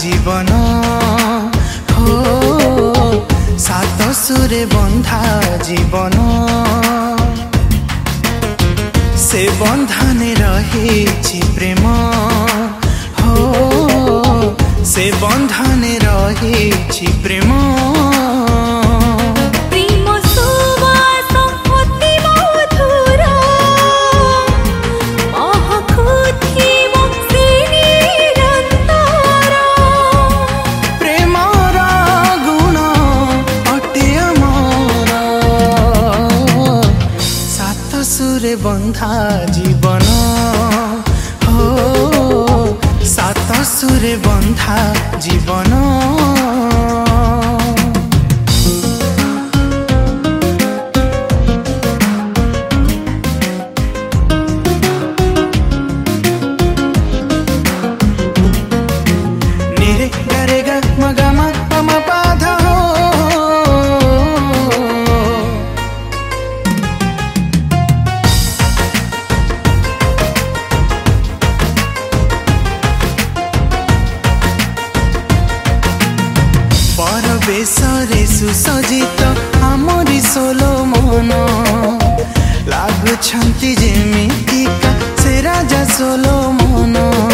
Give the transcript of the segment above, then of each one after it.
जीवन हो सात सुरे बंधा जीवन से बंधने रही प्रेम हो से बंधने रही प्रेम सुरे बंधा जीवन हो सात सुरे बंधा जीवन निरे गरे ग मगा मा पमा पाधा बेसरे सुसज्जित आमरी सोलो मन लागुछंती जेमितिका से राजा सोलो मन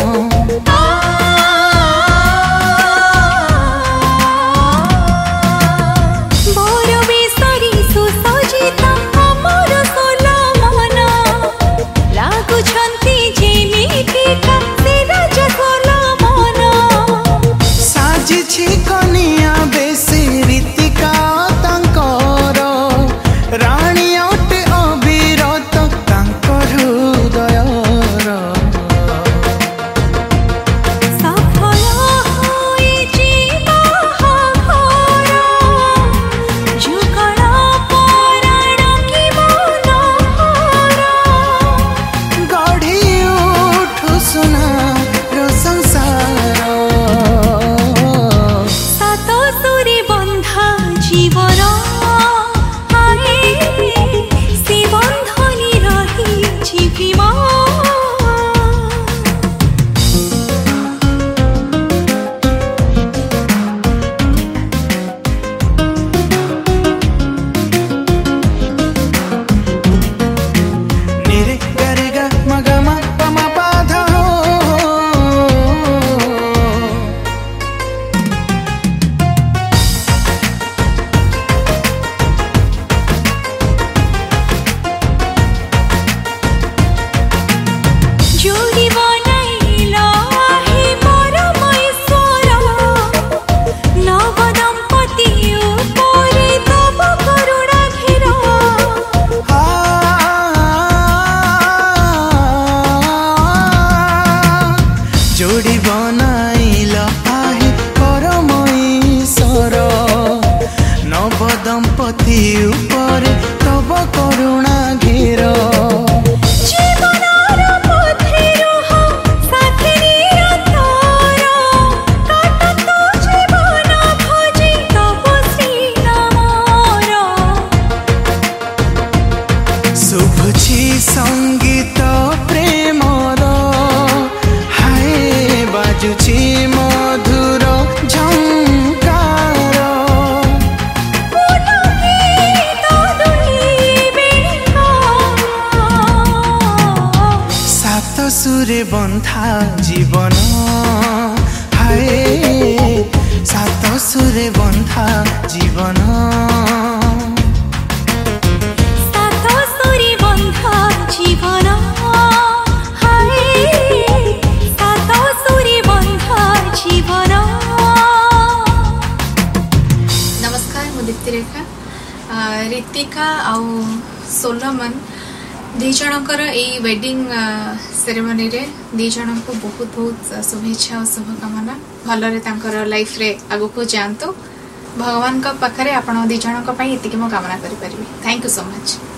जोड़ी बनाइल आहे परमईश्वर नव दंपति ऊपर तब करुणा घेर शुभुछि संगीत प्रेमर बाजुछि मधुर झंकार सात सुरे बंधा जीवन हाय सात सुरे बंधा जीवन ऋतिका आउ सोलोमन दी जनकर यही वेडिंग सेरेमनी रे दी जन को बहुत बहुत शुभेच्छा और शुभकामना भलरे लाइफ रे आगु को जानतु भगवान का पाखरे आपण दी जनक पई इतिके मो कामना करि परिबे। Thank you so much.